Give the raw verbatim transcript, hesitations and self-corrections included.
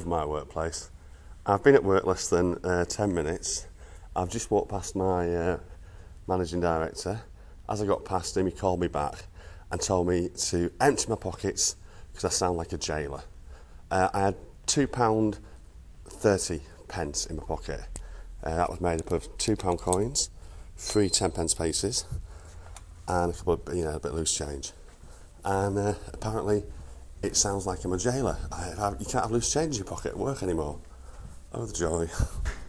of my workplace. I've been at work less than uh, ten minutes. I've just walked past my uh, managing director. As I got past him, he called me back and told me to empty my pockets because I sound like a jailer. Uh, I had two pounds thirty pence in my pocket. Uh, that was made up of two pound coins, three ten pence pieces, and a couple of, you know, a bit of loose change. And uh, apparently it sounds like I'm a jailer. I, I, you can't have loose change in your pocket at work anymore. Oh, the joy.